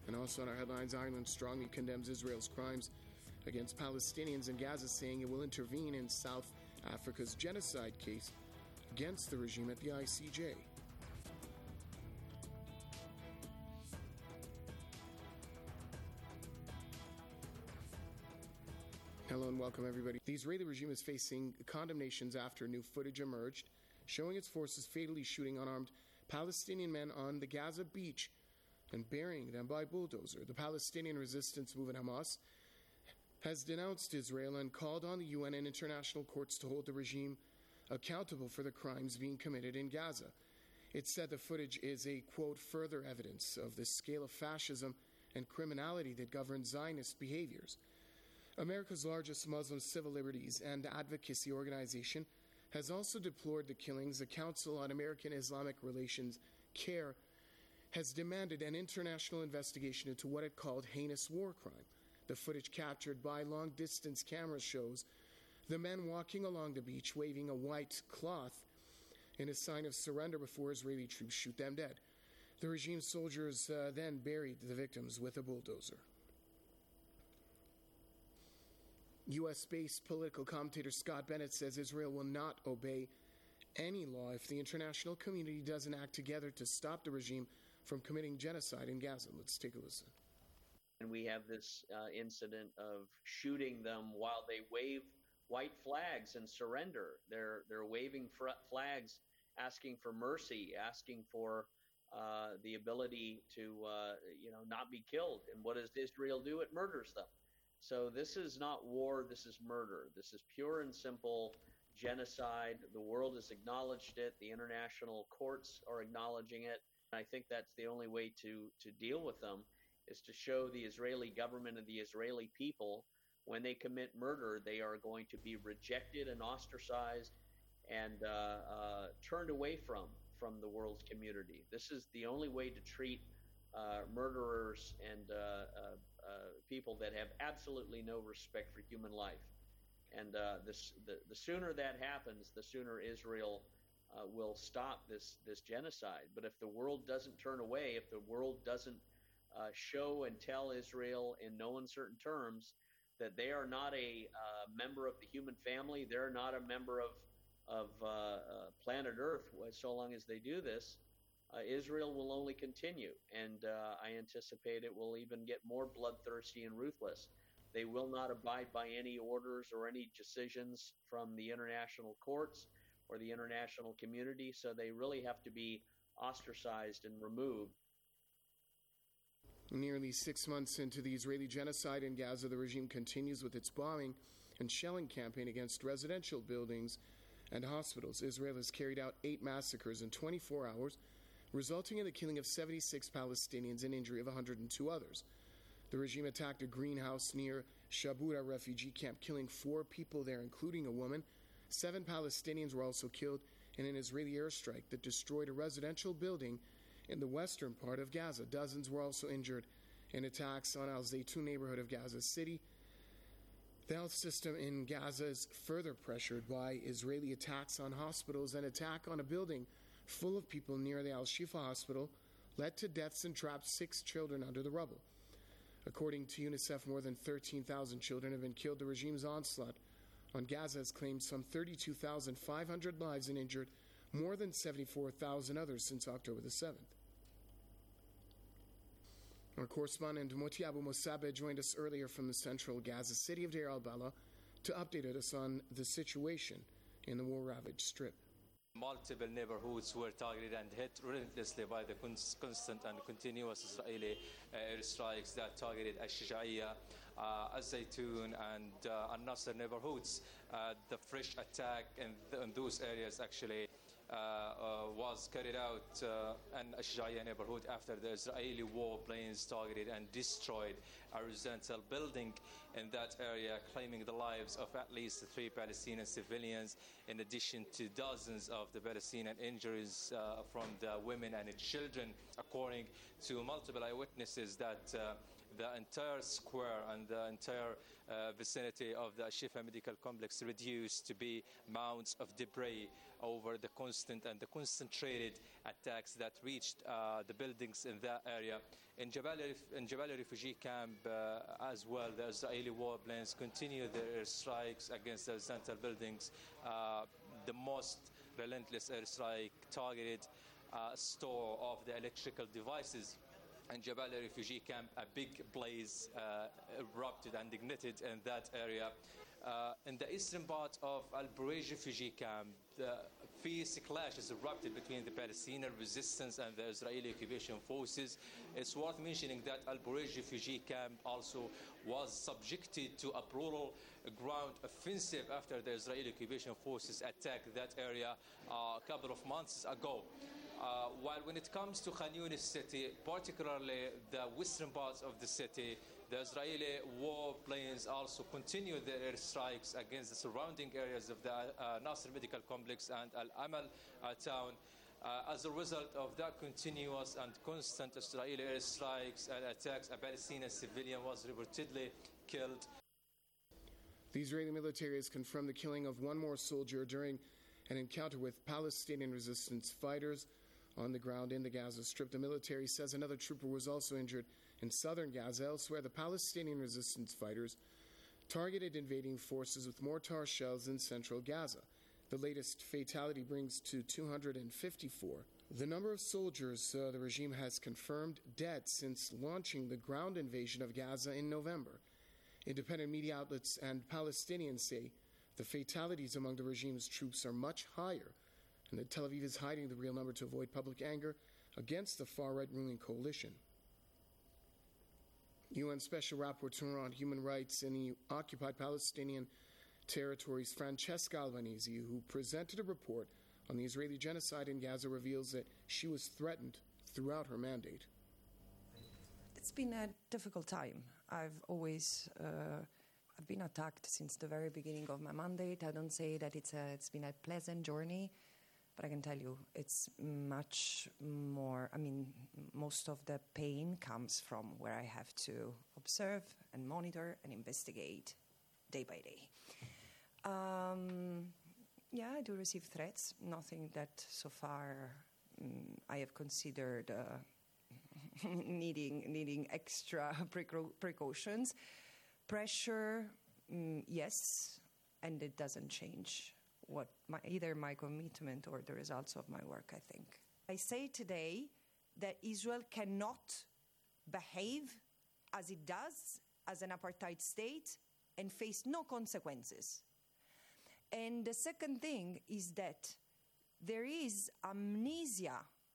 And also on our headlines, Ireland strongly condemns Israel's crimes against Palestinians in Gaza, saying it will intervene in South Africa's genocide case against the regime at the ICJ. Hello and welcome, everybody. The Israeli regime is facing condemnations after new footage emerged showing its forces fatally shooting unarmed Palestinian men on the Gaza beach and burying them by bulldozer. The Palestinian resistance movement Hamas has denounced Israel and called on the UN and international courts to hold the regime accountable for the crimes being committed in Gaza. It said the footage is a, quote, further evidence of the scale of fascism and criminality that governs Zionist behaviors. America's largest Muslim civil liberties and advocacy organization has also deplored the killings. The Council on American Islamic Relations, CAIR, has demanded an international investigation into what it called heinous war crime. The footage captured by long-distance cameras shows the men walking along the beach waving a white cloth in a sign of surrender before Israeli troops shoot them dead. The regime soldiers then buried the victims with a bulldozer. U.S.-based political commentator Scott Bennett says Israel will not obey any law if the international community doesn't act together to stop the regime from committing genocide in Gaza. Let's take a listen. And we have this incident of shooting them while they wave white flags and surrender. They're waving flags, asking for mercy, asking for the ability to not be killed. And what does Israel do? It murders them. So this is not war, this is murder. This is pure and simple genocide. The world has acknowledged it. The international courts are acknowledging it. I think that's the only way to deal with them, is to show the Israeli government and the Israeli people, when they commit murder, they are going to be rejected and ostracized and turned away from the world's community. This is the only way to treat murderers and people that have absolutely no respect for human life. And the sooner that happens, the sooner Israel will stop this genocide. But if the world doesn't turn away, if the world doesn't show and tell Israel in no uncertain terms that they are not a member of the human family, they're not a member of planet Earth, so long as they do this, Israel will only continue, and I anticipate it will even get more bloodthirsty and ruthless. They will not abide by any orders or any decisions from the international courts or the international community, so they really have to be ostracized and removed. Nearly 6 months into the Israeli genocide in Gaza, the regime continues with its bombing and shelling campaign against residential buildings and hospitals. Israel has carried out 8 massacres in 24 hours, resulting in the killing of 76 Palestinians and injury of 102 others. The regime attacked a greenhouse near Shabura refugee camp, killing 4 people there, including a woman. 7 Palestinians were also killed in an Israeli airstrike that destroyed a residential building in the western part of Gaza. Dozens were also injured in attacks on Al Zaytun neighborhood of Gaza City. The health system in Gaza is further pressured by Israeli attacks on hospitals. An attack on a building full of people near the Al-Shifa hospital led to deaths and trapped 6 children under the rubble. According to UNICEF, more than 13,000 children have been killed. The regime's onslaught on Gaza has claimed some 32,500 lives and injured more than 74,000 others since October the 7th. Our correspondent Moti Abu Musabe joined us earlier from the central Gaza city of Deir al-Balah to update us on the situation in the war-ravaged strip. Multiple neighborhoods were targeted and hit relentlessly by the constant and continuous Israeli airstrikes that targeted Al-Shijaiya, Al-Zaytun and Al-Nasser neighborhoods. The fresh attack in those areas actually was carried out in Al-Shijaiya neighborhood after the Israeli warplanes targeted and destroyed a residential building in that area, claiming the lives of at least 3 Palestinian civilians, in addition to dozens of the Palestinian injuries from the women and the children. According to multiple eyewitnesses, that the entire square and the entire vicinity of the Al-Shifa Medical Complex reduced to be mounds of debris over the constant and the concentrated attacks that reached the buildings in that area. In Jabalia refugee camp as well, the Israeli warplanes continue their strikes against the residential buildings. The most relentless airstrike targeted store of the electrical devices. In Jabalia refugee camp, a big blaze erupted and ignited in that area. In the eastern part of Al-Bureij refugee camp, the fierce clashes erupted between the Palestinian resistance and the Israeli occupation forces. It's worth mentioning that Al-Bureij refugee camp also was subjected to a brutal ground offensive after the Israeli occupation forces attacked that area a couple of months ago. While when it comes to Khan Yunis city, particularly the western parts of the city, the Israeli warplanes also continue their airstrikes against the surrounding areas of the Nasser Medical Complex and Al-Amal town. As a result of that continuous and constant Israeli airstrikes and attacks, a Palestinian civilian was reportedly killed. The Israeli military has confirmed the killing of one more soldier during an encounter with Palestinian resistance fighters on the ground in the Gaza Strip. The military says another trooper was also injured in southern Gaza. Elsewhere, the Palestinian resistance fighters targeted invading forces with mortar shells in central Gaza. The latest fatality brings to 254 the number of soldiers the regime has confirmed dead since launching the ground invasion of Gaza in November. Independent media outlets and Palestinians say the fatalities among the regime's troops are much higher, and that Tel Aviv is hiding the real number to avoid public anger against the far-right ruling coalition. UN Special Rapporteur on Human Rights in the occupied Palestinian territories, Francesca Albanese, who presented a report on the Israeli genocide in Gaza, reveals that she was threatened throughout her mandate. It's been a difficult time. I've been attacked since the very beginning of my mandate. I don't say that it's been a pleasant journey, but I can tell you it's much more. Most of the pain comes from where I have to observe and monitor and investigate day by day. I do receive threats, nothing that so far I have considered needing extra precautions. Pressure, yes, and it doesn't change either my commitment or the results of my work, I think. I say today that Israel cannot behave as it does as an apartheid state and face no consequences. And the second thing is that there is amnesia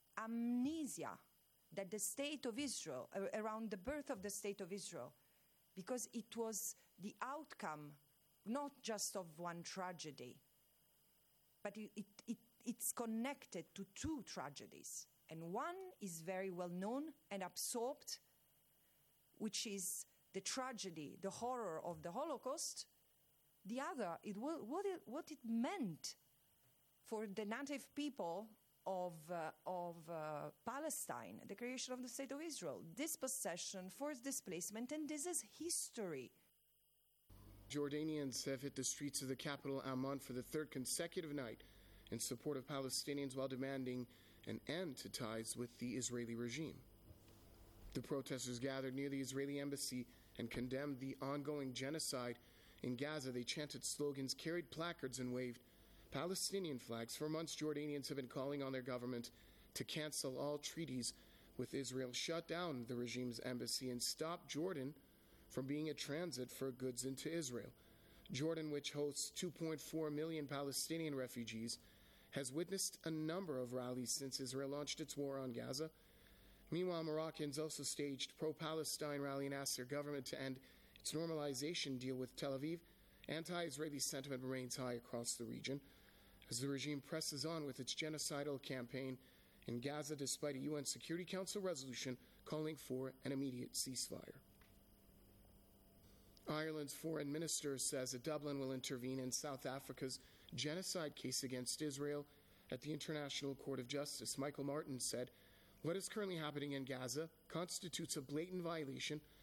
that the state of Israel, around the birth of the state of Israel, because it was the outcome not just of one tragedy, but it's connected to two tragedies. And one is very well known and absorbed, which is the tragedy, the horror of the Holocaust. The other, what it meant for the native people of Palestine, the creation of the State of Israel, dispossession, forced displacement, and this is history. Jordanians have hit the streets of the capital Amman for the third consecutive night in support of Palestinians while demanding an end to ties with the Israeli regime. The protesters gathered near the Israeli embassy and condemned the ongoing genocide in Gaza. They chanted slogans, carried placards, and waved Palestinian flags. For months, Jordanians have been calling on their government to cancel all treaties with Israel, shut down the regime's embassy, and stop Jordan from being a transit for goods into Israel. Jordan, which hosts 2.4 million Palestinian refugees, has witnessed a number of rallies since Israel launched its war on Gaza. Meanwhile, Moroccans also staged pro-Palestine rally and asked their government to end its normalization deal with Tel Aviv. Anti-Israeli sentiment remains high across the region as the regime presses on with its genocidal campaign in Gaza despite a UN Security Council resolution calling for an immediate ceasefire. Ireland's foreign minister says that Dublin will intervene in South Africa's genocide case against Israel at the International Court of Justice. Michael Martin said, "What is currently happening in Gaza constitutes a blatant violation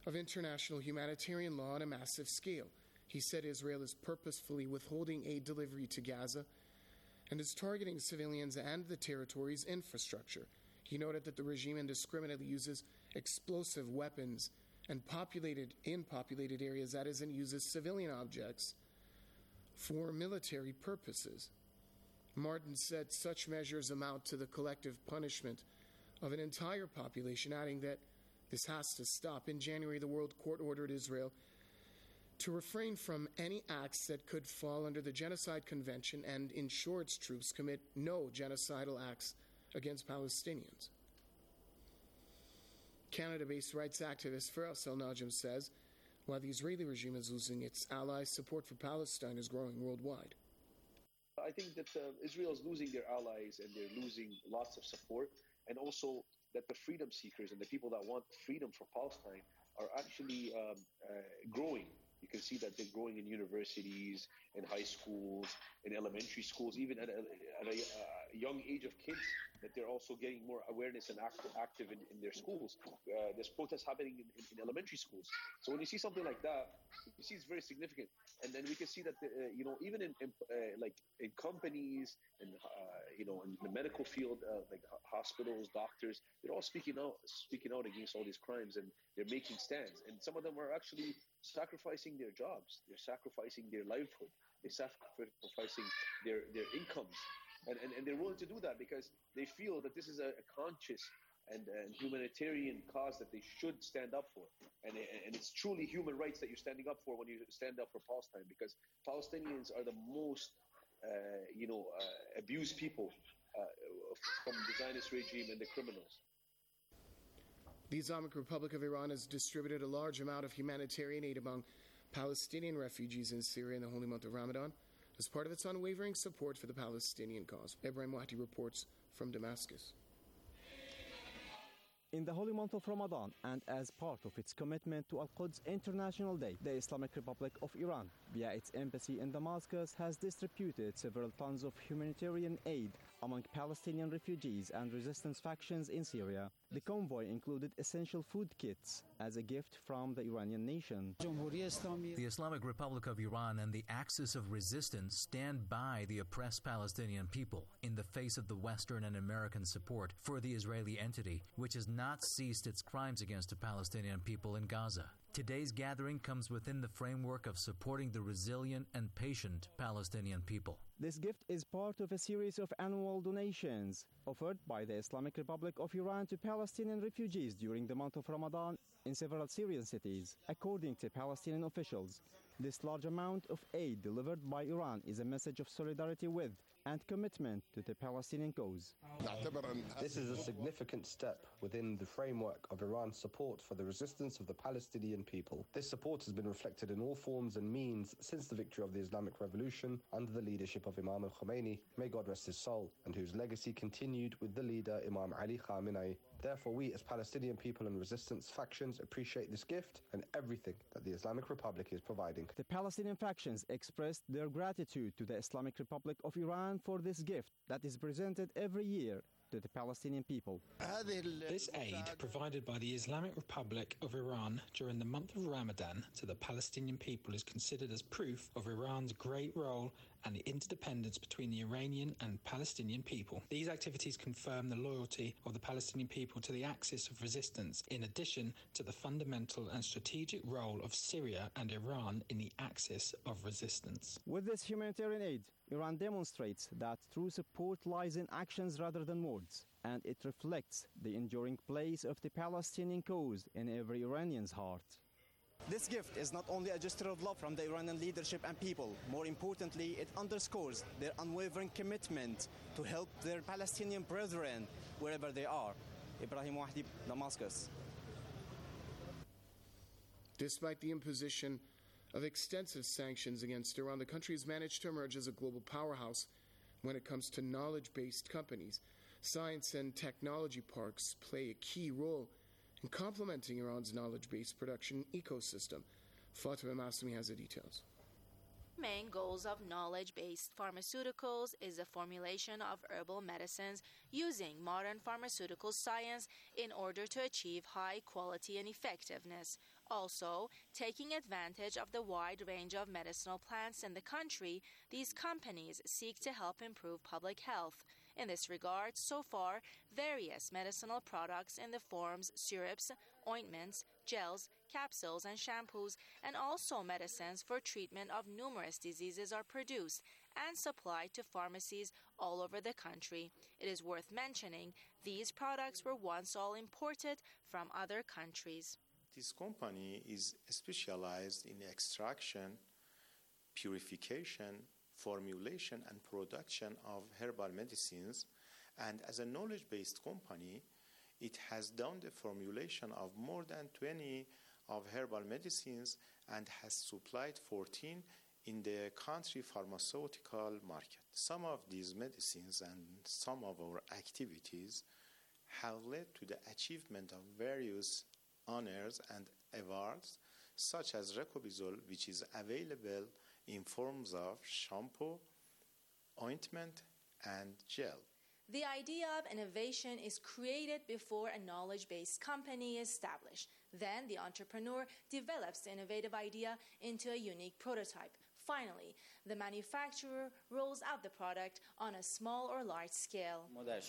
of international humanitarian law on a massive scale. He said Israel is purposefully withholding aid delivery to Gaza and is targeting civilians and the territory's infrastructure. He noted that the regime indiscriminately uses explosive weapons and in populated areas, that is, and uses civilian objects for military purposes. Martin said such measures amount to the collective punishment of an entire population, adding that this has to stop. In January, the World Court ordered Israel to refrain from any acts that could fall under the Genocide Convention and ensure its troops commit no genocidal acts against Palestinians. Canada-based rights activist Faraz El-Najm says, while the Israeli regime is losing its allies, support for Palestine is growing worldwide. I think that Israel is losing their allies and they're losing lots of support, and also that the freedom seekers and the people that want freedom for Palestine are actually growing. You can see that they're growing in universities, in high schools, in elementary schools, even at a young age of kids, that they're also getting more awareness and active in their schools. There's protests happening in elementary schools. So when you see something like that, you see it's very significant. And then we can see that, even in companies and, in the medical field, like hospitals, doctors, they're all speaking out against all these crimes, and they're making stands. And some of them are actually sacrificing their jobs. They're sacrificing their livelihood. They're sacrificing their incomes. And they're willing to do that because they feel that this is a conscious and humanitarian cause that they should stand up for. And it's truly human rights that you're standing up for when you stand up for Palestine, because Palestinians are the most, abused people from the Zionist regime and the criminals. The Islamic Republic of Iran has distributed a large amount of humanitarian aid among Palestinian refugees in Syria in the holy month of Ramadan as part of its unwavering support for the Palestinian cause. Ibrahim Wahdi reports from Damascus. In the holy month of Ramadan, and as part of its commitment to Al-Quds International Day, the Islamic Republic of Iran, via its embassy in Damascus, has distributed several tons of humanitarian aid among Palestinian refugees and resistance factions in Syria. The convoy included essential food kits as a gift from the Iranian nation. The Islamic Republic of Iran and the Axis of Resistance stand by the oppressed Palestinian people in the face of the Western and American support for the Israeli entity, which has not ceased its crimes against the Palestinian people in Gaza. Today's gathering comes within the framework of supporting the resilient and patient Palestinian people. This gift is part of a series of annual donations offered by the Islamic Republic of Iran to Palestinian refugees during the month of Ramadan in several Syrian cities. According to Palestinian officials, this large amount of aid delivered by Iran is a message of solidarity with and commitment to the Palestinian cause. This is a significant step within the framework of Iran's support for the resistance of the Palestinian people. This support has been reflected in all forms and means since the victory of the Islamic Revolution under the leadership of Imam al-Khomeini, may God rest his soul, and whose legacy continued with the leader Imam Ali Khamenei. Therefore, we as Palestinian people and resistance factions appreciate this gift and everything that the Islamic Republic is providing. The Palestinian factions expressed their gratitude to the Islamic Republic of Iran for this gift that is presented every year to the Palestinian people. This aid provided by the Islamic Republic of Iran during the month of Ramadan to the Palestinian people is considered as proof of Iran's great role and the interdependence between the Iranian and Palestinian people. These activities confirm the loyalty of the Palestinian people to the axis of resistance, in addition to the fundamental and strategic role of Syria and Iran in the axis of resistance. With this humanitarian aid, Iran demonstrates that true support lies in actions rather than words, and it reflects the enduring place of the Palestinian cause in every Iranian's heart. This gift is not only a gesture of love from the Iranian leadership and people. More importantly, it underscores their unwavering commitment to help their Palestinian brethren wherever they are. Ibrahim Wahdi, Damascus. Despite the imposition of extensive sanctions against Iran, the country has managed to emerge as a global powerhouse when it comes to knowledge-based companies. Science and technology parks play a key role in complementing Iran's knowledge-based production ecosystem. Fatima Massimi has the details. Main goals of knowledge-based pharmaceuticals is the formulation of herbal medicines using modern pharmaceutical science in order to achieve high quality and effectiveness. Also, taking advantage of the wide range of medicinal plants in the country, these companies seek to help improve public health. In this regard, so far, various medicinal products in the forms syrups, ointments, gels, capsules, and shampoos, and also medicines for treatment of numerous diseases are produced and supplied to pharmacies all over the country. It is worth mentioning these products were once all imported from other countries. This company is specialized in extraction, purification, formulation, and production of herbal medicines, and as a knowledge-based company, it has done the formulation of more than 20 of herbal medicines and has supplied 14 in the country pharmaceutical market. Some of these medicines and some of our activities have led to the achievement of various honors and awards, such as Recobizol, which is available in forms of shampoo, ointment, and gel. The idea of innovation is created before a knowledge-based company is established. Then the entrepreneur develops the innovative idea into a unique prototype. Finally, the manufacturer rolls out the product on a small or large scale.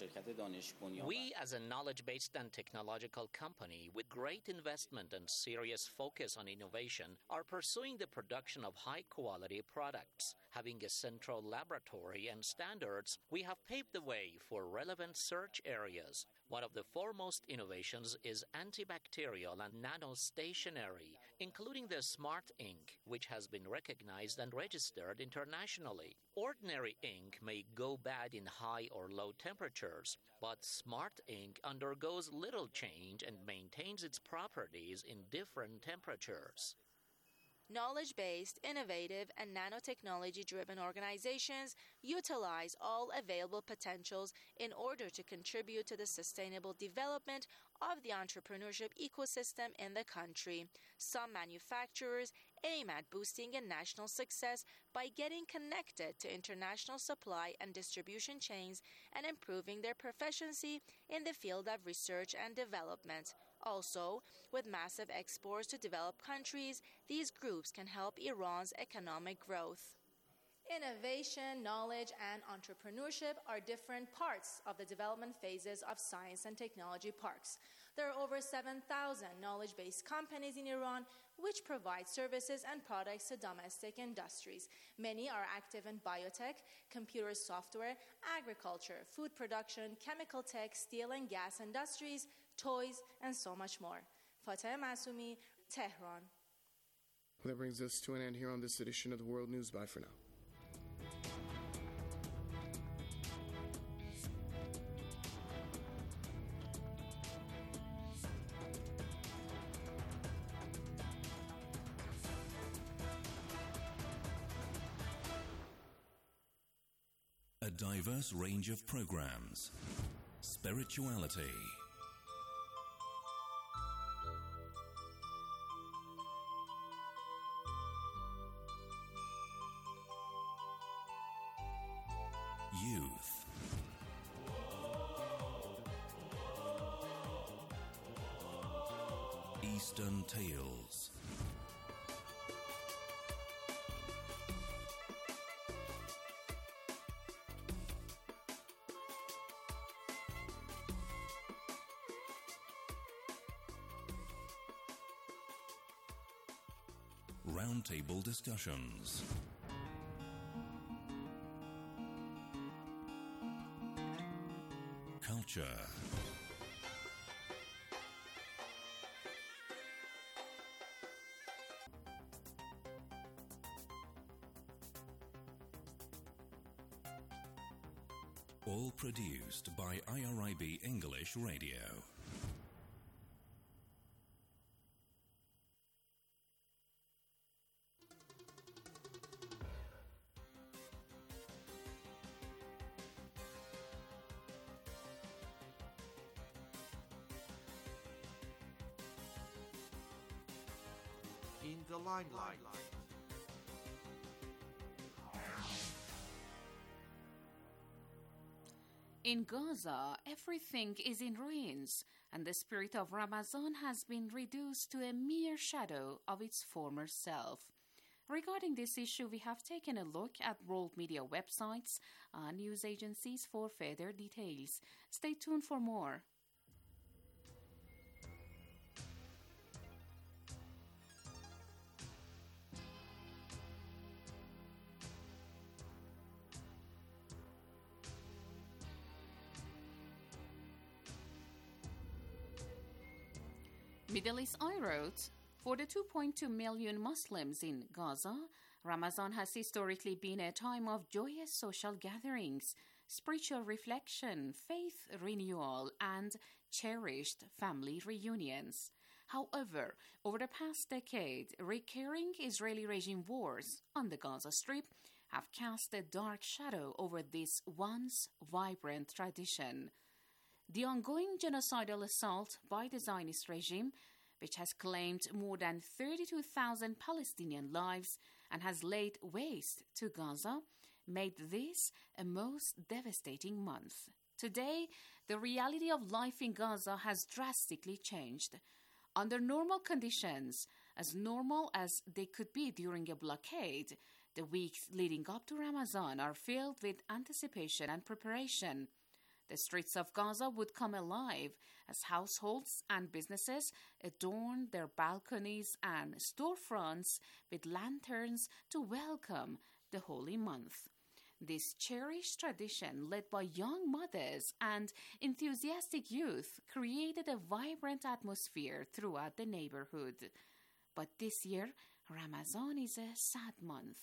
We, as a knowledge-based and technological company with great investment and serious focus on innovation, are pursuing the production of high-quality products. Having a central laboratory and standards, we have paved the way for relevant search areas. One of the foremost innovations is antibacterial and nanostationary, including the Smart Ink, which has been recognized and registered internationally. Ordinary ink may go bad in high or low temperatures, but Smart Ink undergoes little change and maintains its properties in different temperatures. Knowledge-based, innovative, and nanotechnology-driven organizations utilize all available potentials in order to contribute to the sustainable development of the entrepreneurship ecosystem in the country. Some manufacturers aim at boosting a national success by getting connected to international supply and distribution chains and improving their proficiency in the field of research and development. Also, with massive exports to developed countries, these groups can help Iran's economic growth. Innovation, knowledge, and entrepreneurship are different parts of the development phases of science and technology parks. There are over 7,000 knowledge-based companies in Iran which provide services and products to domestic industries. Many are active in biotech, computer software, agriculture, food production, chemical tech, steel and gas industries, toys, and so much more. Fateh Masumi, Tehran. Well, that brings us to an end here on this edition of the World News. Bye for now. A diverse range of programs. Spirituality. Youth. Eastern Tales. Roundtable discussions. Culture. All produced by IRIB English Radio. In the limelight. In Gaza, everything is in ruins, and the spirit of Ramadan has been reduced to a mere shadow of its former self. Regarding this issue, we have taken a look at world media websites and news agencies for further details. Stay tuned for more. Middle East Eye wrote, for the 2.2 million Muslims in Gaza, Ramadan has historically been a time of joyous social gatherings, spiritual reflection, faith renewal, and cherished family reunions. However, over the past decade, recurring Israeli regime wars on the Gaza Strip have cast a dark shadow over this once vibrant tradition. The ongoing genocidal assault by the Zionist regime, which has claimed more than 32,000 Palestinian lives and has laid waste to Gaza, made this a most devastating month. Today, the reality of life in Gaza has drastically changed. Under normal conditions, as normal as they could be during a blockade, the weeks leading up to Ramadan are filled with anticipation and preparation. The streets of Gaza would come alive as households and businesses adorn their balconies and storefronts with lanterns to welcome the holy month. This cherished tradition, led by young mothers and enthusiastic youth, created a vibrant atmosphere throughout the neighborhood. But this year, Ramadan is a sad month.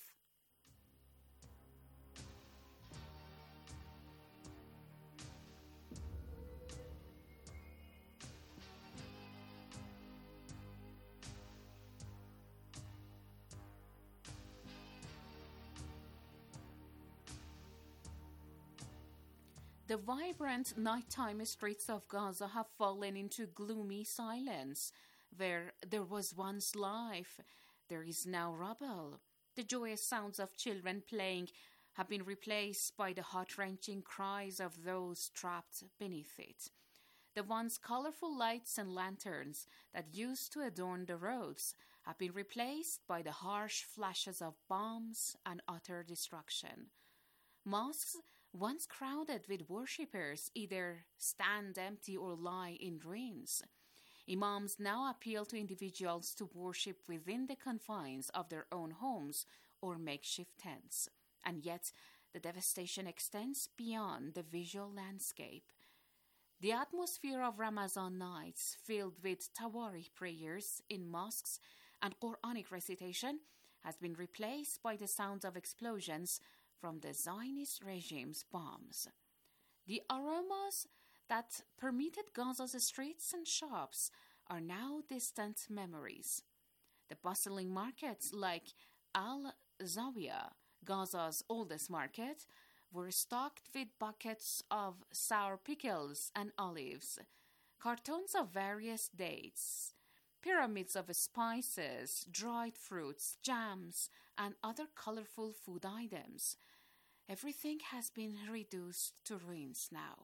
The vibrant nighttime streets of Gaza have fallen into gloomy silence. Where there was once life, there is now rubble. The joyous sounds of children playing have been replaced by the heart-wrenching cries of those trapped beneath it. The once colorful lights and lanterns that used to adorn the roads have been replaced by the harsh flashes of bombs and utter destruction. Mosques, once crowded with worshippers, either stand empty or lie in ruins. Imams now appeal to individuals to worship within the confines of their own homes or makeshift tents. And yet, the devastation extends beyond the visual landscape. The atmosphere of Ramadan nights, filled with Tawarih prayers in mosques and Quranic recitation, has been replaced by the sounds of explosions from the Zionist regime's bombs. The aromas that permeated Gaza's streets and shops are now distant memories. The bustling markets like Al Zawiya, Gaza's oldest market, were stocked with buckets of sour pickles and olives, cartons of various dates, pyramids of spices, dried fruits, jams, and other colorful food items. Everything has been reduced to ruins now.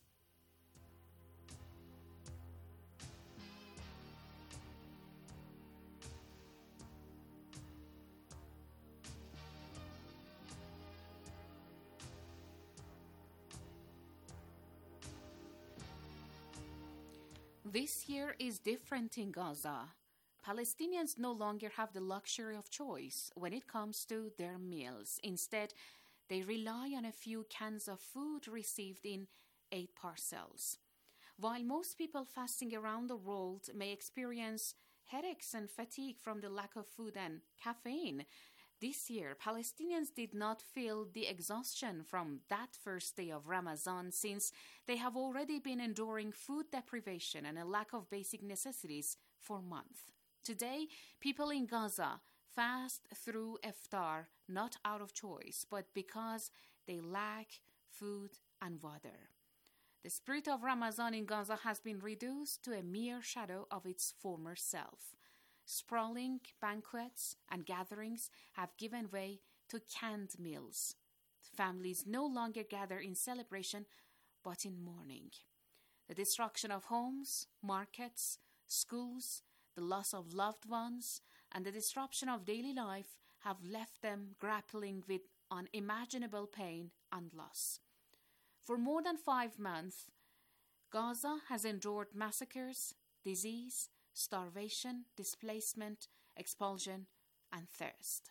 This year is different in Gaza. Palestinians no longer have the luxury of choice when it comes to their meals. Instead, they rely on a few cans of food received in aid parcels. While most people fasting around the world may experience headaches and fatigue from the lack of food and caffeine, this year Palestinians did not feel the exhaustion from that first day of Ramadan, since they have already been enduring food deprivation and a lack of basic necessities for months. Today, people in Gaza fast through iftar not out of choice, but because they lack food and water. The spirit of Ramadan in Gaza has been reduced to a mere shadow of its former self. Sprawling banquets and gatherings have given way to canned meals. Families no longer gather in celebration, but in mourning. The destruction of homes, markets, schools, the loss of loved ones, and the disruption of daily life have left them grappling with unimaginable pain and loss. For more than 5 months, Gaza has endured massacres, disease, starvation, displacement, expulsion, and thirst.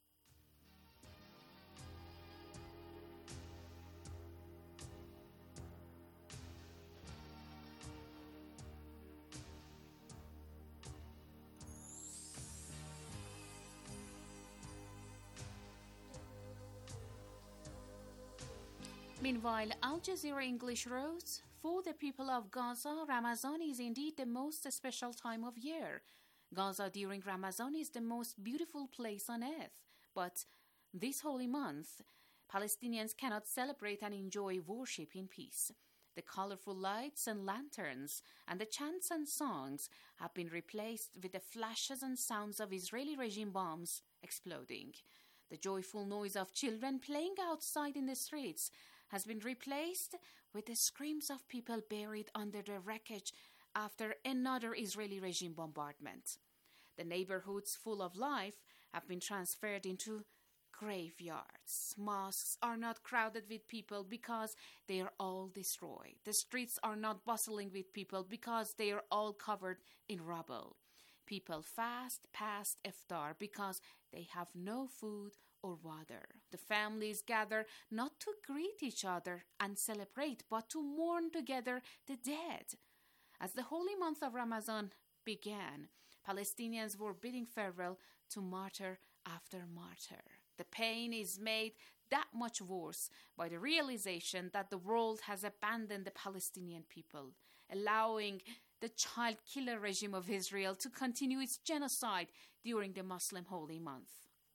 Meanwhile, Al Jazeera English wrote, "For the people of Gaza, Ramadan is indeed the most special time of year. Gaza during Ramadan is the most beautiful place on earth. But this holy month, Palestinians cannot celebrate and enjoy worship in peace. The colorful lights and lanterns and the chants and songs have been replaced with the flashes and sounds of Israeli regime bombs exploding. The joyful noise of children playing outside in the streets has been replaced with the screams of people buried under the wreckage after another Israeli regime bombardment. The neighborhoods full of life have been transferred into graveyards. Mosques are not crowded with people because they are all destroyed. The streets are not bustling with people because they are all covered in rubble. People fast past iftar because they have no food or water. The families gather not to greet each other and celebrate, but to mourn together the dead." As the holy month of Ramadan began, Palestinians were bidding farewell to martyr after martyr. The pain is made that much worse by the realization that the world has abandoned the Palestinian people, allowing the child killer regime of Israel to continue its genocide during the Muslim holy month.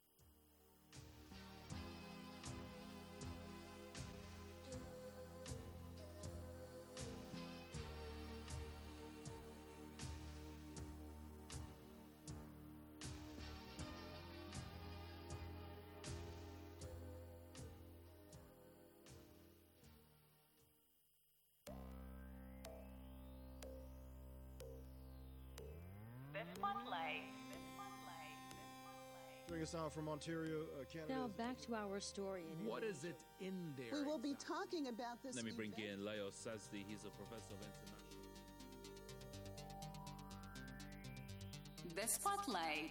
Joining us now from Ontario, Canada. Now back to our story. What is it in there? We will be talking about this. Let me bring in Leo Sazdi. He's a professor of international. The Spotlight.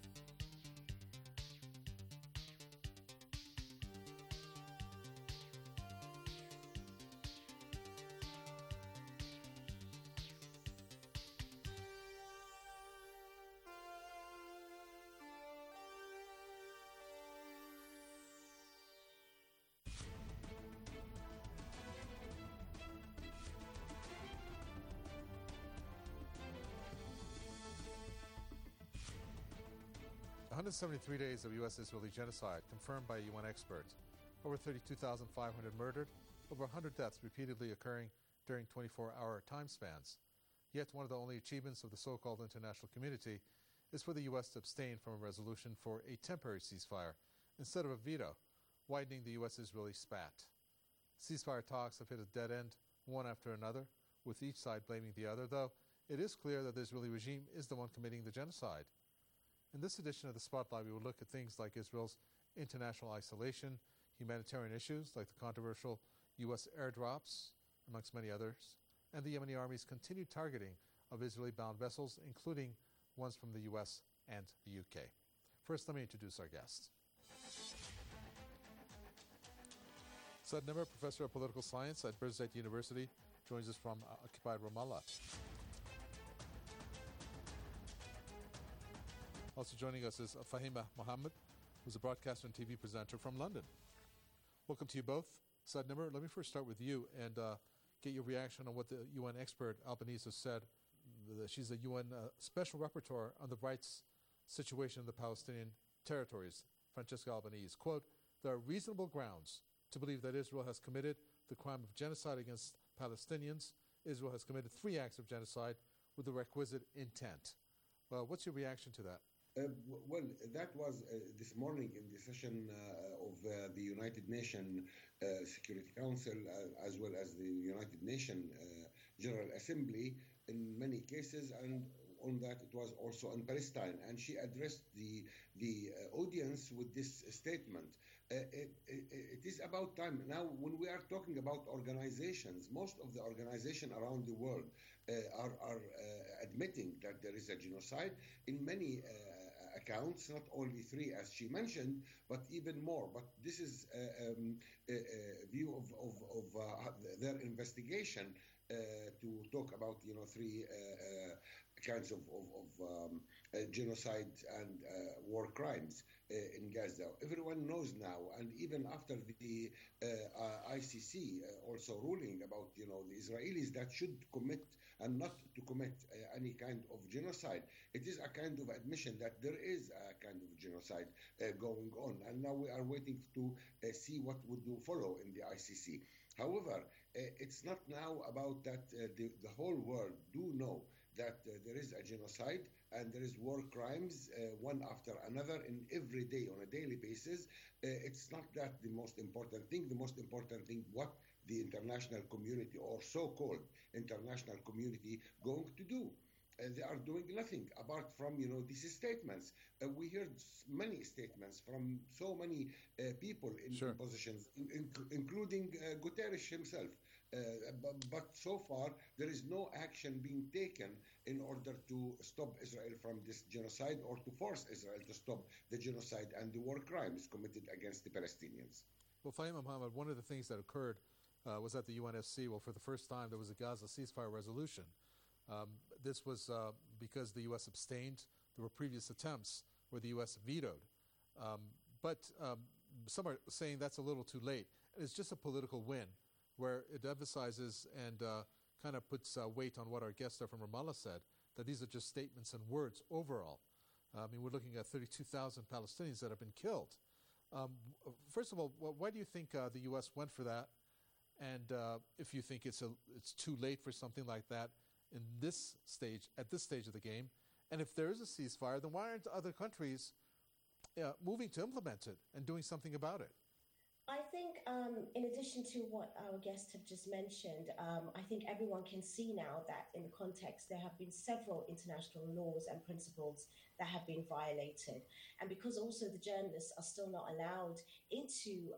The 173 days of U.S.-Israeli genocide confirmed by UN experts. Over 32,500 murdered, over 100 deaths repeatedly occurring during 24-hour time spans. Yet one of the only achievements of the so-called international community is for the U.S. to abstain from a resolution for a temporary ceasefire instead of a veto, widening the U.S.-Israeli spat. Ceasefire talks have hit a dead end, one after another, with each side blaming the other, though it is clear that the Israeli regime is the one committing the genocide. In this edition of the Spotlight, we will look at things like Israel's international isolation, humanitarian issues like the controversial U.S. airdrops, amongst many others, and the Yemeni army's continued targeting of Israeli-bound vessels, including ones from the U.S. and the U.K. First, let me introduce our guests. Saad Nimr, professor of political science at Birzeit University, joins us from occupied Ramallah. Also joining us is Fahima Mohammed, who's a broadcaster and TV presenter from London. Welcome to you both. Saad Nimr, let me first start with you and get your reaction on what the UN expert Albanese has said. She's a UN special rapporteur on the rights situation in the Palestinian territories. Francesca Albanese, quote, "There are reasonable grounds to believe that Israel has committed the crime of genocide against Palestinians. Israel has committed 3 acts of genocide with the requisite intent." What's your reaction to that? Well, that was this morning in the session of the United Nations Security Council, as well as the United Nations General Assembly, in many cases, and on that it was also in Palestine. And she addressed the audience with this statement. It is about time now. When we are talking about organizations, most of the organizations around the world are admitting that there is a genocide in many accounts, not only 3 as she mentioned, but even more. But this is a view of their investigation to talk about 3 kinds of genocide and war crimes in Gaza. Everyone knows now, and even after the ICC also ruling about the Israelis that should commit and not to commit any kind of genocide, it is a kind of admission that there is a kind of genocide going on, and now we are waiting to see what would follow in the ICC. However, it's not now about that. The whole world do know that there is a genocide and there is war crimes one after another in every day on a daily basis. It's not that the most important thing. The most important thing, what the international community or so-called international community going to do. They are doing nothing apart from these statements. We heard many statements from so many people in positions, including Guterres himself. But so far, there is no action being taken in order to stop Israel from this genocide or to force Israel to stop the genocide and the war crimes committed against the Palestinians. Well, Fahima Mohammed, one of the things that occurred was at the UNSC. Well, for the first time, there was a Gaza ceasefire resolution. This was because the U.S. abstained. There were previous attempts where the U.S. vetoed. But some are saying that's a little too late. It's just a political win where it emphasizes and kind of puts weight on what our guest from Ramallah said, that these are just statements and words overall. I mean, we're looking at 32,000 Palestinians that have been killed. First of all, why do you think the U.S. went for that? And if you think it's too late for something like that in this stage, at this stage of the game, and if there is a ceasefire, then why aren't other countries moving to implement it and doing something about it? I think, in addition to what our guests have just mentioned, I think everyone can see now that in the context there have been several international laws and principles that have been violated, and because also the journalists are still not allowed into,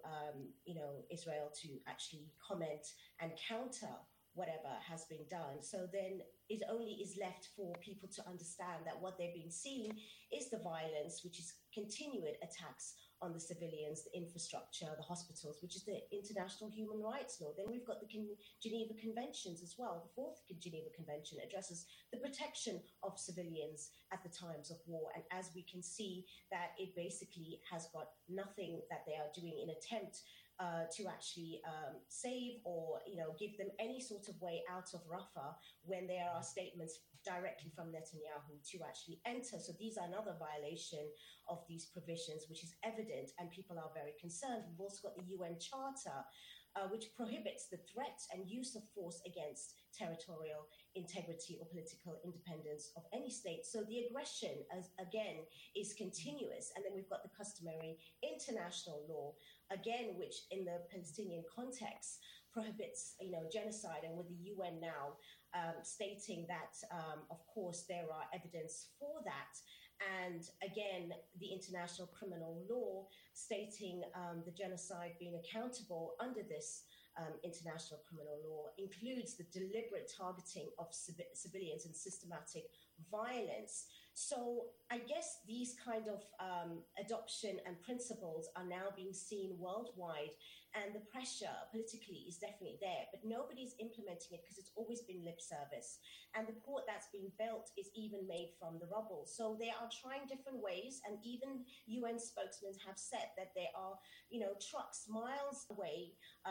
Israel to actually comment and counter whatever has been done. So then it only is left for people to understand that what they've been seeing is the violence, which is continued attacks on the civilians, the infrastructure, the hospitals, which is the international human rights law. Then we've got the Geneva Conventions as well. The 4th Geneva Convention addresses the protection of civilians at the times of war. And as we can see, that it basically has got nothing that they are doing in attempt to actually save or give them any sort of way out of Rafah when there are statements directly from Netanyahu to actually enter. So these are another violation of these provisions, which is evident, and people are very concerned. We've also got the UN Charter, which prohibits the threat and use of force against territorial integrity or political independence of any state. So the aggression, again, is continuous. And then we've got the customary international law, again, which in the Palestinian context prohibits, genocide, and with the UN now stating that, of course, there are evidence for that. And again, the international criminal law stating the genocide being accountable under this international criminal law includes the deliberate targeting of civilians and systematic violence. So I guess these kind of adoption and principles are now being seen worldwide, and the pressure politically is definitely there, but nobody's implementing it because it's always been lip service. And the port that's being built is even made from the rubble. So they are trying different ways, and even UN spokesmen have said that there are, trucks miles away,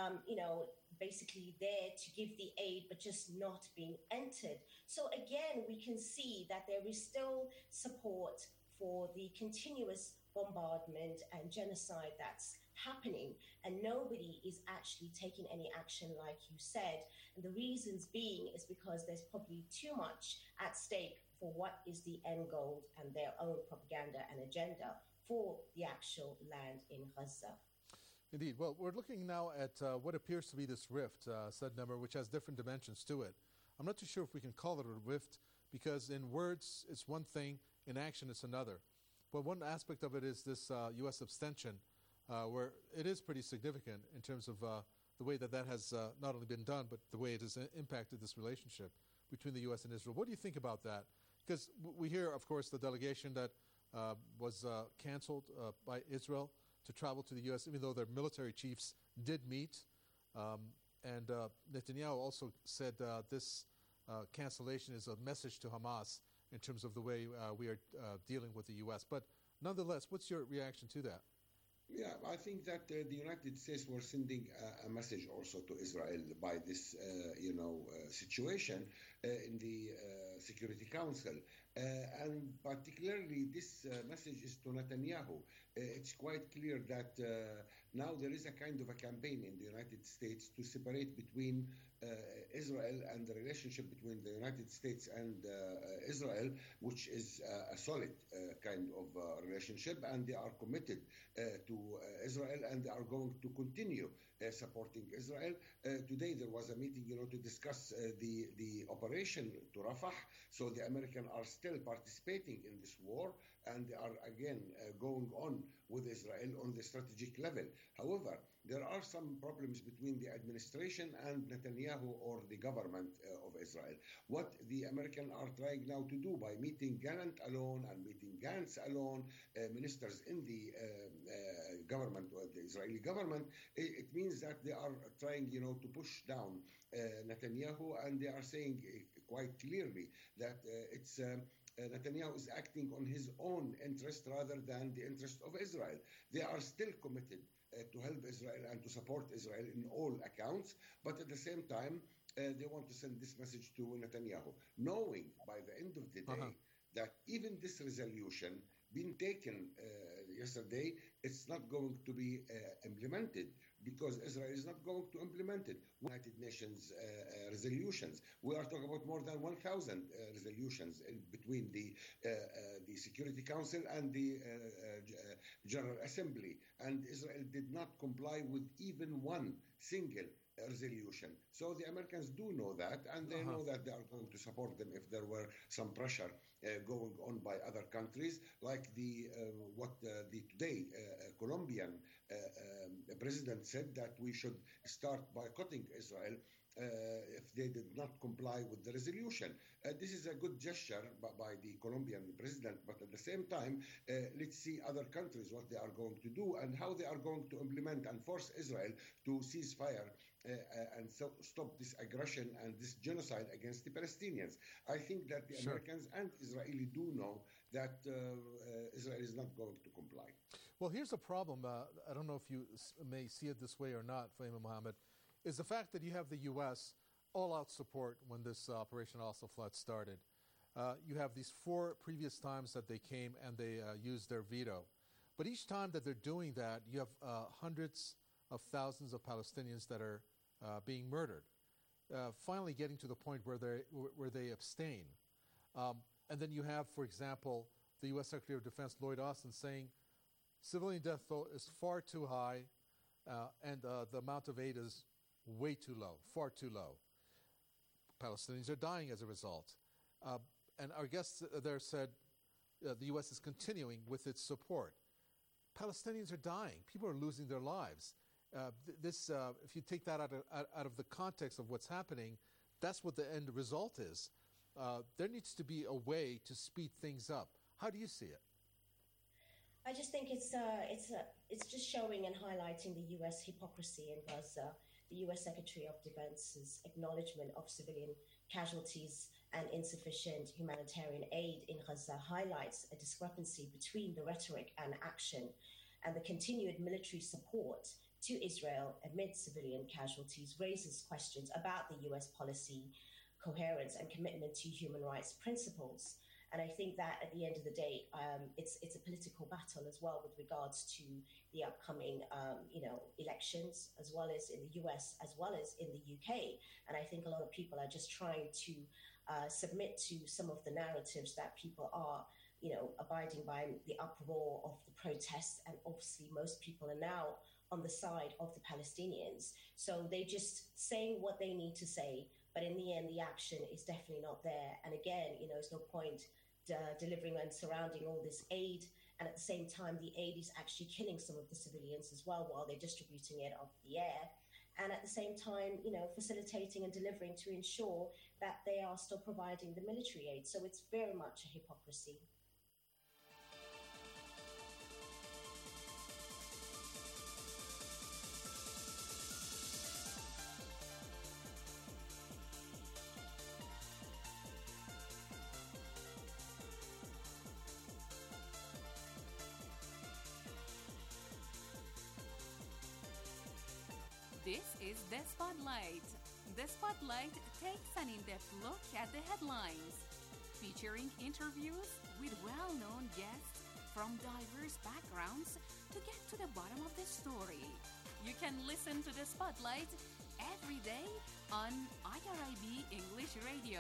basically there to give the aid, but just not being entered. So again, we can see that there is still support for the continuous bombardment and genocide that's happening, and nobody is actually taking any action, like you said. And the reasons being is because there's probably too much at stake for what is the end goal and their own propaganda and agenda for the actual land in Gaza. Indeed. Well, we're looking now at what appears to be this rift, Said Number, which has different dimensions to it. I'm not too sure if we can call it a rift, because in words it's one thing, in action it's another. But one aspect of it is this U.S. abstention, where it is pretty significant in terms of the way that has not only been done, but the way it has impacted this relationship between the U.S. and Israel. What do you think about that? Because we hear, of course, the delegation that was canceled by Israel to travel to the U.S., even though their military chiefs did meet. And Netanyahu also said this cancellation is a message to Hamas in terms of the way we are dealing with the U.S. But nonetheless, what's your reaction to that? Yeah, I think that the United States were sending a message also to Israel by this, situation in the Security Council. And particularly this message is to Netanyahu. It's quite clear that now there is a kind of a campaign in the United States to separate between Israel and the relationship between the United States and Israel, which is a solid kind of relationship, and they are committed to Israel, and they are going to continue supporting Israel. Today there was a meeting, to discuss the operation to Rafah. So the Americans are still participating in this war, and they are again going on with Israel on the strategic level. However, there are some problems between the administration and Netanyahu or the government of Israel. What the Americans are trying now to do by meeting Gallant alone and meeting Gantz alone, ministers in the government, or the Israeli government, it means that they are trying, to push down Netanyahu, and they are saying quite clearly that it's Netanyahu is acting on his own interest rather than the interest of Israel. They are still committed to help Israel and to support Israel in all accounts, but at the same time, they want to send this message to Netanyahu, knowing by the end of the day that even this resolution being taken yesterday, it's not going to be implemented, because Israel is not going to implement it. United Nations resolutions. We are talking about more than 1,000 resolutions between the Security Council and the General Assembly, and Israel did not comply with even one single resolution. So the Americans do know that, and they know that they are going to support them if there were some pressure going on by other countries, like what the today Colombian president said, that we should start boycotting Israel if they did not comply with the resolution. This is a good gesture by the Colombian president, but at the same time, let's see other countries what they are going to do and how they are going to implement and force Israel to cease fire and stop this aggression and this genocide against the Palestinians. I think that the Americans and Israeli do know that Israel is not going to comply. Well, here's a problem. I don't know if you may see it this way or not, Fahima Mohammed, is the fact that you have the U.S. all-out support when this Operation Al-Aqsa Flood started. You have these 4 previous times that they came and they used their veto. But each time that they're doing that, you have hundreds of thousands of Palestinians that are being murdered, finally getting to the point where they abstain. And then you have, for example, the U.S. Secretary of Defense Lloyd Austin saying civilian death toll is far too high and the amount of aid is way too low, far too low. Palestinians are dying as a result. And our guest there said the U.S. is continuing with its support. Palestinians are dying. People are losing their lives. If you take that out of the context of what's happening, that's what the end result is. There needs to be a way to speed things up. How do you see it? I just think it's just showing and highlighting the U.S. hypocrisy in Gaza. The U.S. Secretary of Defense's acknowledgement of civilian casualties and insufficient humanitarian aid in Gaza highlights a discrepancy between the rhetoric and action, and the continued military support to Israel amid civilian casualties raises questions about the U.S. policy coherence and commitment to human rights principles. And I think that at the end of the day, it's a political battle as well with regards to the upcoming, elections, as well as in the US, as well as in the UK. And I think a lot of people are just trying to submit to some of the narratives that people are, abiding by the uproar of the protests. And obviously most people are now on the side of the Palestinians. So they're just saying what they need to say, but in the end, the action is definitely not there. And again, there's no point delivering and surrounding all this aid. And at the same time, the aid is actually killing some of the civilians as well while they're distributing it over the air. And at the same time, facilitating and delivering to ensure that they are still providing the military aid. So it's very much a hypocrisy. This is The Spotlight. The Spotlight takes an in-depth look at the headlines, featuring interviews with well-known guests from diverse backgrounds to get to the bottom of the story. You can listen to The Spotlight every day on IRIB English Radio.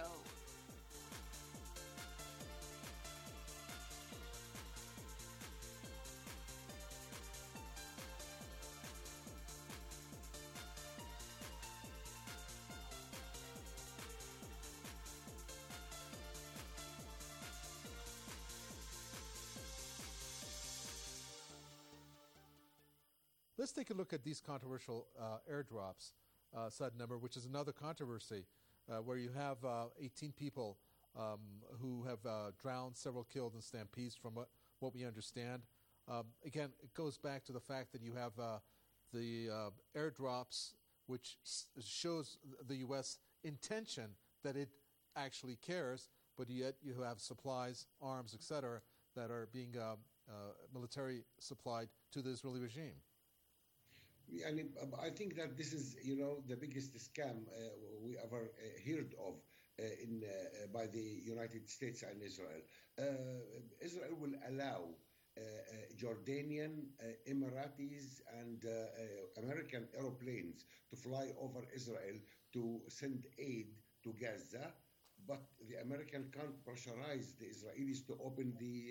Let's take a look at these controversial airdrops, Saad Namr, which is another controversy where you have 18 people who have drowned, several killed in stampedes from what we understand. Again, it goes back to the fact that you have the airdrops, which shows the U.S. intention that it actually cares, but yet you have supplies, arms, etc., that are being military supplied to the Israeli regime. I think that this is, the biggest scam we ever heard of by the United States and Israel. Israel will allow Jordanian, Emiratis, and American airplanes to fly over Israel to send aid to Gaza, but the American can't pressurize the Israelis to open the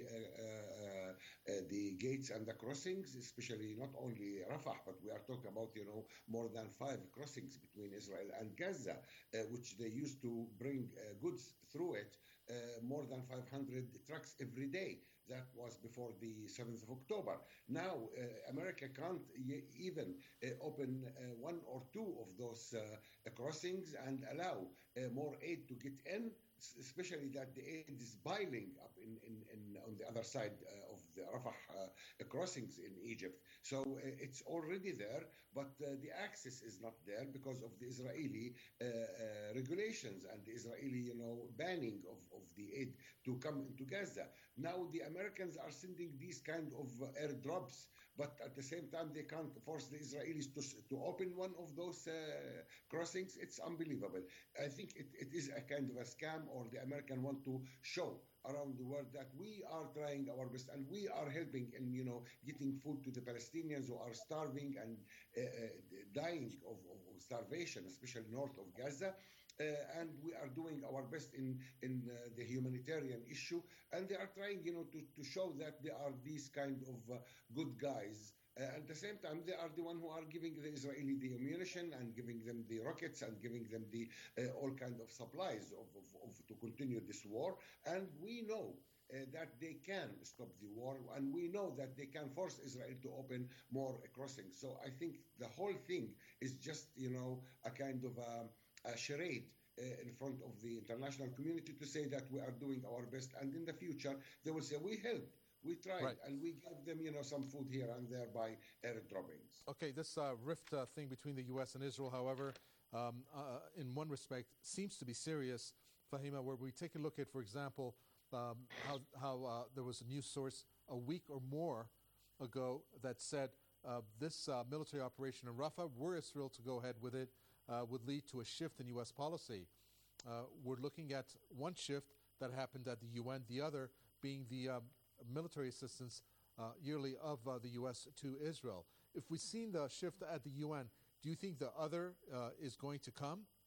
gates and the crossings, especially not only Rafah, but we are talking about, more than 5 crossings between Israel and Gaza, which they used to bring goods through it, more than 500 trucks every day. That was before the 7th of October. Now, America can't even open 1 or 2 of those crossings and allow more aid to get in, especially that the aid is piling up on the other side of the Rafah crossings in Egypt. So it's already there, but the access is not there because of the Israeli regulations and the Israeli, banning of the aid to come into Gaza. Now the Americans are sending these kind of airdrops, but at the same time they can't force the Israelis to open one of those crossings. It's unbelievable. I think it is a kind of a scam, or the American want to show around the world that we are trying our best and we are helping in, getting food to the Palestinians who are starving and dying of starvation, especially north of Gaza. And we are doing our best in the humanitarian issue, and they are trying, to show that they are these kind of good guys. At the same time, they are the one who are giving the Israeli the ammunition and giving them the rockets and giving them the all kind of supplies to continue this war. And we know that they can stop the war, and we know that they can force Israel to open more crossings. So I think the whole thing is just, a kind of a charade in front of the international community to say that we are doing our best, and in the future they will say we helped, we tried, right, and we gave them some food here and there by airdroppings. Okay, this rift thing between the U.S. and Israel, however, in one respect seems to be serious, Fahima, where we take a look at, for example, how there was a news source a week or more ago that said this military operation in Rafah, were Israel to go ahead with it, would lead to a shift in U.S. policy. We're looking at one shift that happened at the UN, the other being the military assistance yearly of the U.S. to Israel. If we've seen the shift at the UN, do you think the other is going to come?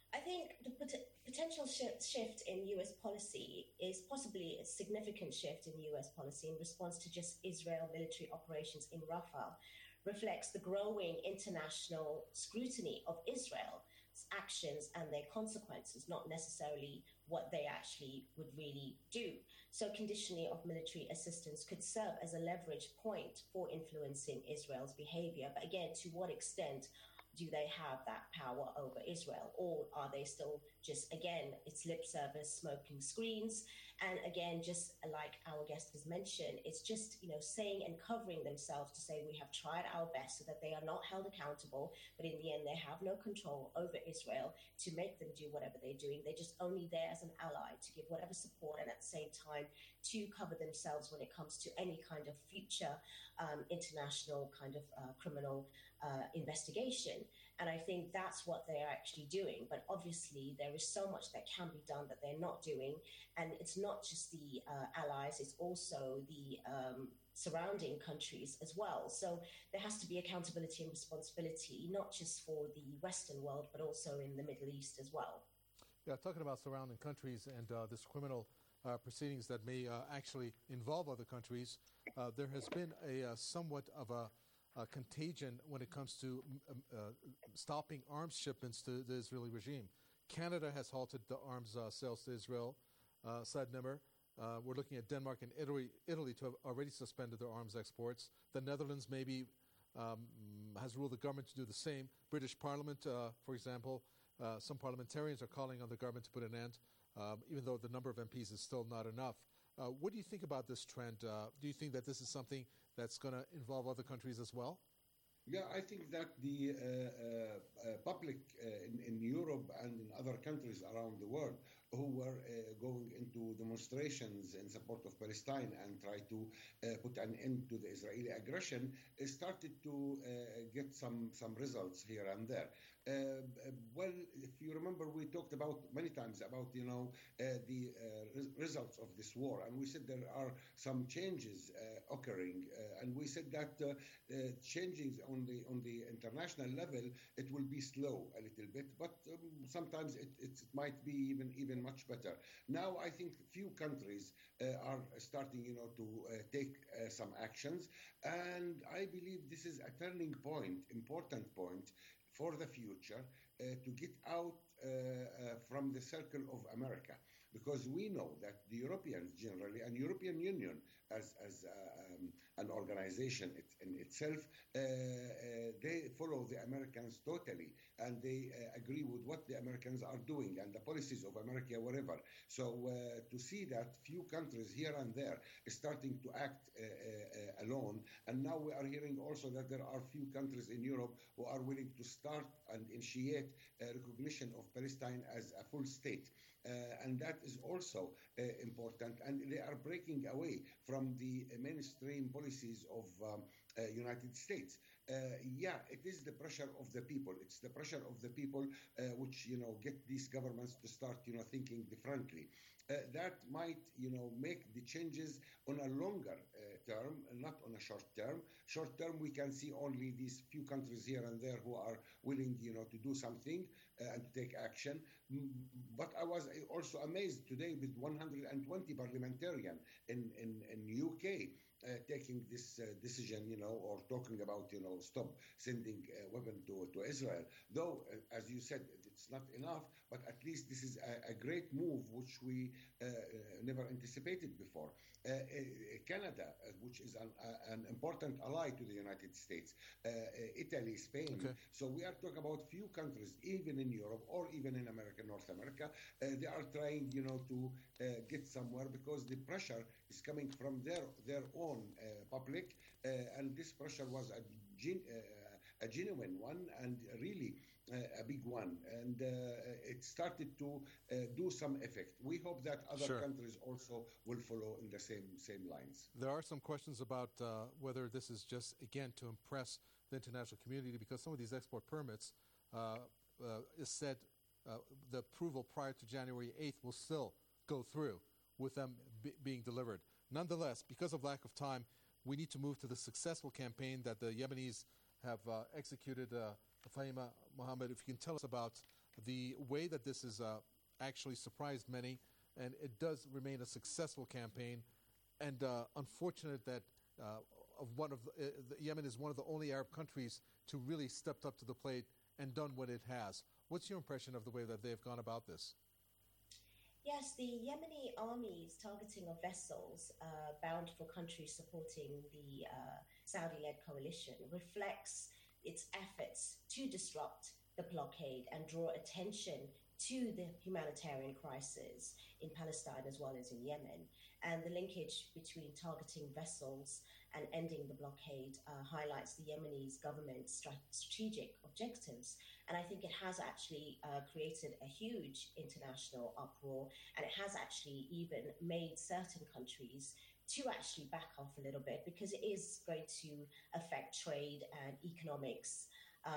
I think the potential shift in US policy is possibly a significant shift in US policy in response to just Israel military operations in Rafah reflects the growing international scrutiny of Israel's actions and their consequences, not necessarily what they actually would really do. So conditioning of military assistance could serve as a leverage point for influencing Israel's behavior. But again, to what extent do they have that power over Israel? Or are they still just, again, it's lip service, smoking screens? And again, just like our guest has mentioned, it's just, saying and covering themselves to say we have tried our best so that they are not held accountable, but in the end, they have no control over Israel to make them do whatever they're doing. They're just only there as an ally to give whatever support and at the same time to cover themselves when it comes to any kind of future international kind of criminal investigation. And I think that's what they're actually doing. But obviously, there is so much that can be done that they're not doing. And it's not just the allies, it's also the surrounding countries as well. So there has to be accountability and responsibility, not just for the Western world, but also in the Middle East as well. Yeah, talking about surrounding countries and this criminal proceedings that may actually involve other countries, there has been a somewhat of a contagion when it comes to stopping arms shipments to the Israeli regime. Canada has halted the arms sales to Israel. Saad Nimr. We're looking at Denmark and Italy to have already suspended their arms exports. The Netherlands maybe has ruled the government to do the same. British Parliament, for example, some parliamentarians are calling on the government to put an end, even though the number of MPs is still not enough. What do you think about this trend? Do you think that this is something that's going to involve other countries as well? Yeah, I think that the public in Europe and in other countries around the world who were going into demonstrations in support of Palestine and try to put an end to the Israeli aggression started to get some results here and there. Well, if you remember, we talked about many times about the results of this war, and we said there are some changes occurring, and we said that changes on the international level, it will be slow a little bit, but sometimes it might be even much better. Now I think few countries are starting to take some actions, and I believe this is a turning point, important point for the future, to get out from the circle of America, because we know that the Europeans generally and European Union as an organization in itself, they follow the Americans totally, and they agree with what the Americans are doing and the policies of America, whatever. So to see that few countries here and there starting to act alone, and now we are hearing also that there are few countries in Europe who are willing to start and initiate recognition of Palestine as a full state. And that is also important, and they are breaking away from the mainstream policies of United States. Yeah, it is the pressure of the people. It's the pressure of the people which get these governments to start thinking differently. That might make the changes on a longer term, not on a short term. Short term, we can see only these few countries here and there who are willing to do something and to take action. But I was also amazed today with 120 parliamentarians in UK taking this decision, or talking about, stop sending weapons to Israel. Though, as you said, it's not enough, but at least this is a great move which we never anticipated before. Canada, which is an important ally to the United States, Italy, Spain. Okay. So we are talking about few countries, even in Europe or even in America, North America. They are trying, to get somewhere because the pressure is coming from their own public, and this pressure was a genuine one and really a big one, and it started to do some effect. We hope that other countries also will follow in the same lines. There are some questions about whether this is just, again, to impress the international community, because some of these export permits is said the approval prior to January 8th will still go through with them being delivered. Nonetheless, because of lack of time, we need to move to the successful campaign that the Yemenis have executed. Fahima Mohammed, if you can tell us about the way that this has actually surprised many, and it does remain a successful campaign, and unfortunate that Yemen is one of the only Arab countries to really stepped up to the plate and done what it has. What's your impression of the way that they've gone about this? Yes, the Yemeni army's targeting of vessels bound for countries supporting the Saudi-led coalition reflects its efforts to disrupt the blockade and draw attention to the humanitarian crisis in Palestine as well as in Yemen. And the linkage between targeting vessels and ending the blockade highlights the Yemeni government's strategic objectives. And I think it has actually created a huge international uproar, and it has actually even made certain countries to actually back off a little bit, because it is going to affect trade and economics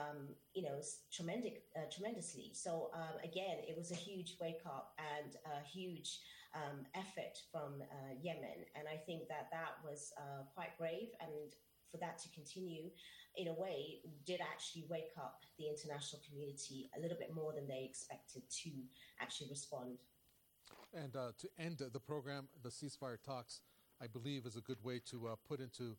tremendously. So again, it was a huge wake up and a huge effort from Yemen. And I think that was quite brave, and for that to continue in a way did actually wake up the international community a little bit more than they expected to actually respond. And to end the program, the ceasefire talks, I believe, is a good way to put into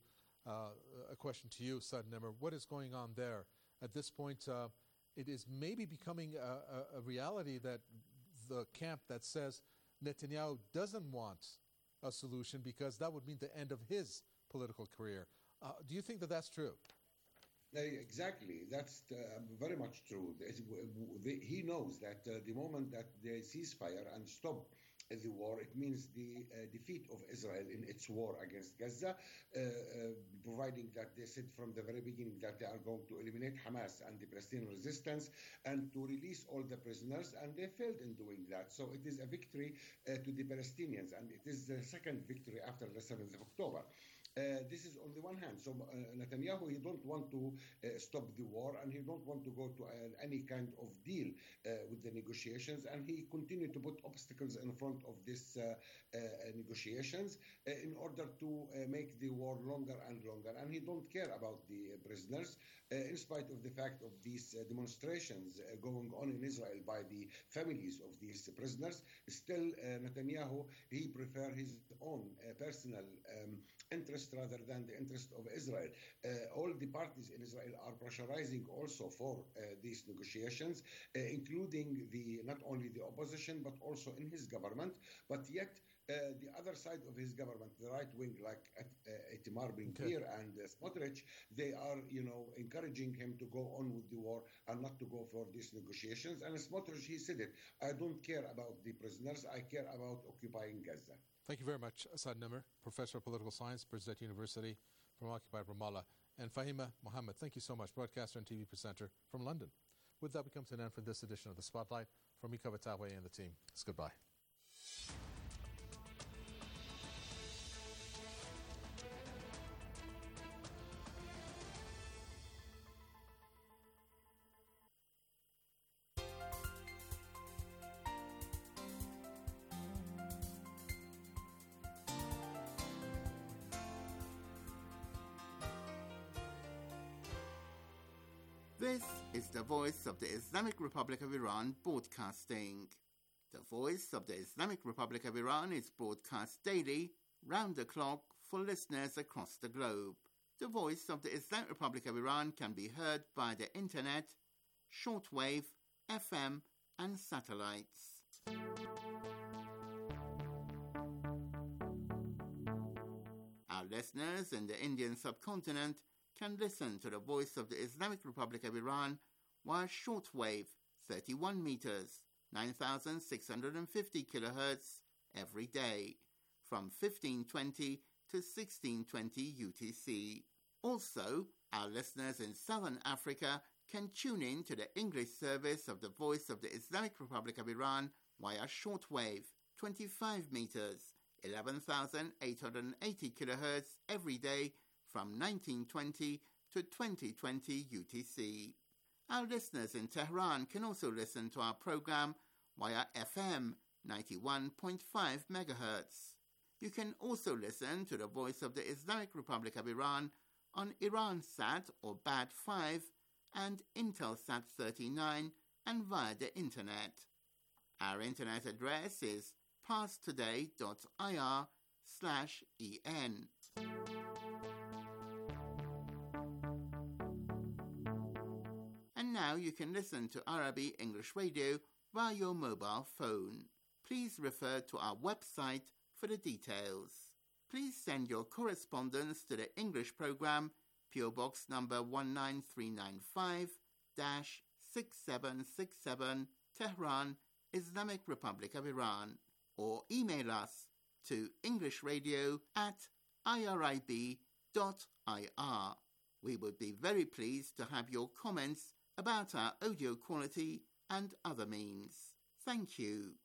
a question to you, Saad Nimr. What is going on there? At this point, it is maybe becoming a reality that the camp that says Netanyahu doesn't want a solution, because that would mean the end of his political career. Do you think that that's true? Exactly. That's very much true. He knows that the moment that they ceasefire and stop the war, it means the defeat of Israel in its war against Gaza, providing that they said from the very beginning that they are going to eliminate Hamas and the Palestinian resistance and to release all the prisoners, and they failed in doing that. So it is a victory to the Palestinians, and it is the second victory after the 7th of October. This is on the one hand. So Netanyahu, he don't want to stop the war, and he don't want to go to any kind of deal with the negotiations, and he continued to put obstacles in front of this negotiations in order to make the war longer and longer. And he don't care about the prisoners, in spite of the fact of these demonstrations going on in Israel by the families of these prisoners. Still, Netanyahu, he prefer his own personal interest rather than the interest of Israel. All the parties in Israel are pressurizing also for these negotiations, including not only the opposition, but also in his government. But yet, the other side of his government, the right wing, like Itamar Ben-Gvir and Smotrich, they are, encouraging him to go on with the war and not to go for these negotiations. And Smotrich, he said it, I don't care about the prisoners, I care about occupying Gaza. Thank you very much, Saad Nimr, Professor of Political Science, Birzeit University, from occupied Ramallah. And Fahima Mohammed, thank you so much, broadcaster and TV presenter from London. With that, we come to an end for this edition of The Spotlight. From Mika Batawe and the team, it's goodbye. This is the Voice of the Islamic Republic of Iran broadcasting. The Voice of the Islamic Republic of Iran is broadcast daily, round the clock, for listeners across the globe. The Voice of the Islamic Republic of Iran can be heard via the internet, shortwave, FM, and satellites. Our listeners in the Indian subcontinent can listen to the Voice of the Islamic Republic of Iran via shortwave 31 meters, 9,650 kilohertz every day from 1520 to 1620 UTC. Also, our listeners in Southern Africa can tune in to the English service of the Voice of the Islamic Republic of Iran via shortwave 25 meters, 11,880 kilohertz every day from 1920 to 2020 UTC. Our listeners in Tehran can also listen to our program via FM 91.5 MHz. You can also listen to the Voice of the Islamic Republic of Iran on Iransat or BAD 5 and Intelsat 39 and via the internet. Our internet address is parstoday.ir/en. And now you can listen to Arabic English Radio via your mobile phone. Please refer to our website for the details. Please send your correspondence to the English program, PO Box number 19395-6767, Tehran, Islamic Republic of Iran, or email us to englishradio@irib.ir. We would be very pleased to have your comments about our audio quality and other means. Thank you.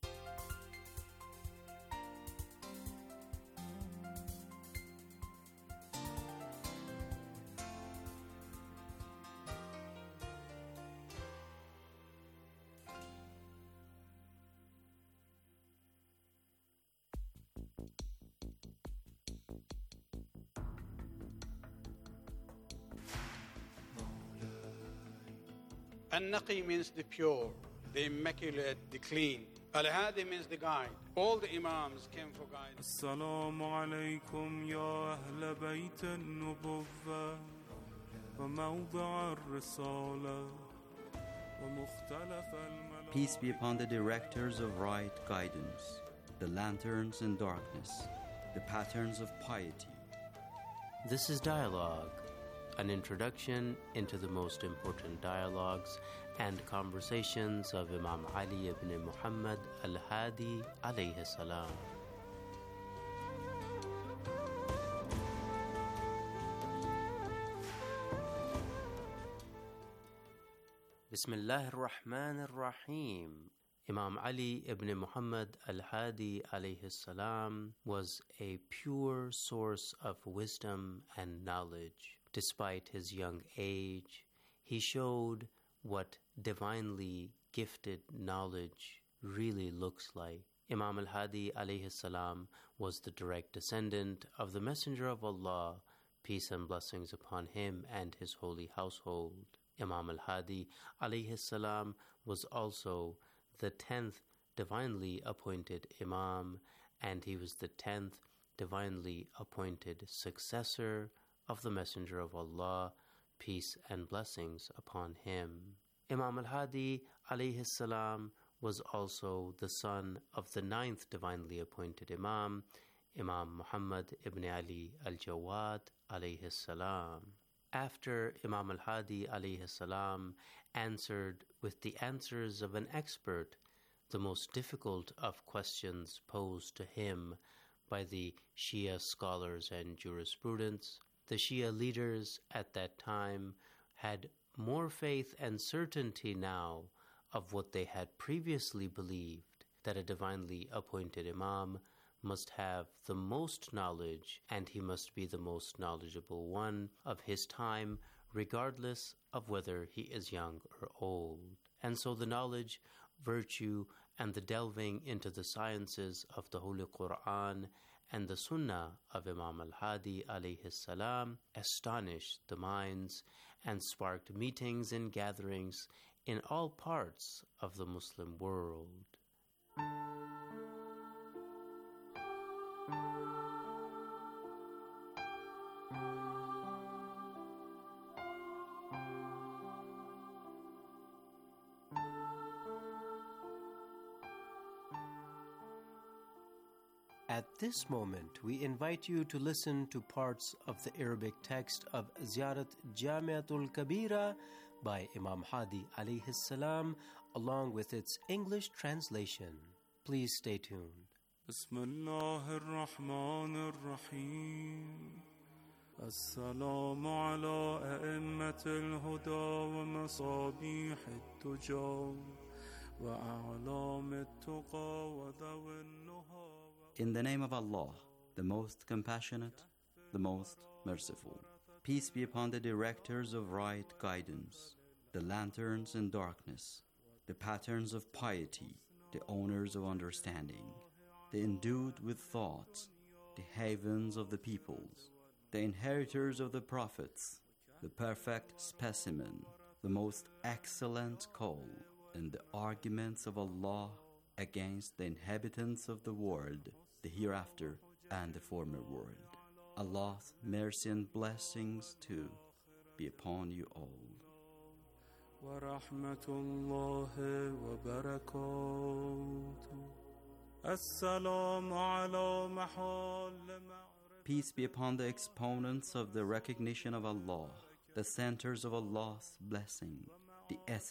An-Naqi means the pure, the immaculate, the clean. Al-Hadi means the guide. All the Imams came for guidance. السلام عليكم يا أهل بيت النبوة وموضع الرسالة ومختلف الملائكة. Peace be upon the directors of right guidance, the lanterns in darkness, the patterns of piety. This is Dialogue, an introduction into the most important dialogues and conversations of Imam Ali ibn Muhammad al-Hadi alayhi salam. Bismillah ar-Rahman ar-Rahim. Imam Ali ibn Muhammad al-Hadi alayhi salam was a pure source of wisdom and knowledge. Despite his young age, he showed what divinely gifted knowledge really looks like. Imam al-Hadi alayhi salam was the direct descendant of the Messenger of Allah, peace and blessings upon him and his holy household. Imam al-Hadi alayhi salam was also the 10th divinely appointed Imam, and he was the 10th divinely appointed successor of the Messenger of Allah, peace and blessings upon him. Imam al-Hadi alayhi salam was also the son of the 9th divinely appointed Imam, Imam Muhammad ibn Ali al-Jawad alayhi salam. After Imam al-Hadi alayhi salam answered with the answers of an expert the most difficult of questions posed to him by the Shia scholars and jurisprudents, the Shia leaders at that time had more faith and certainty now of what they had previously believed, that a divinely appointed Imam must have the most knowledge and he must be the most knowledgeable one of his time, regardless of whether he is young or old. And so the knowledge, virtue, and the delving into the sciences of the Holy Quran and the Sunnah of Imam al-Hadi alayhi salam astonished the minds and sparked meetings and gatherings in all parts of the Muslim world. At this moment, we invite you to listen to parts of the Arabic text of Ziyarat Jamiatul Kabira by Imam Hadi alayhi salam, along with its English translation. Please stay tuned. Bismillah ar-Rahman ar-Rahim. السلام على أئمة الهدى ومصابيح التجار وأعلام التقى وذوي النهى. In the name of Allah, the most compassionate, the most merciful. Peace be upon the directors of right guidance, the lanterns in darkness, the patterns of piety, the owners of understanding, the endued with thought, the havens of the peoples, the inheritors of the prophets, the perfect specimen, the most excellent call, in the arguments of Allah against the inhabitants of the world, the hereafter and the former world. Allah's mercy and blessings too be upon you all. ورحمة الله وبركاته السلام على محل. Peace be upon the exponents of the recognition of Allah, the centers of Allah's blessing, the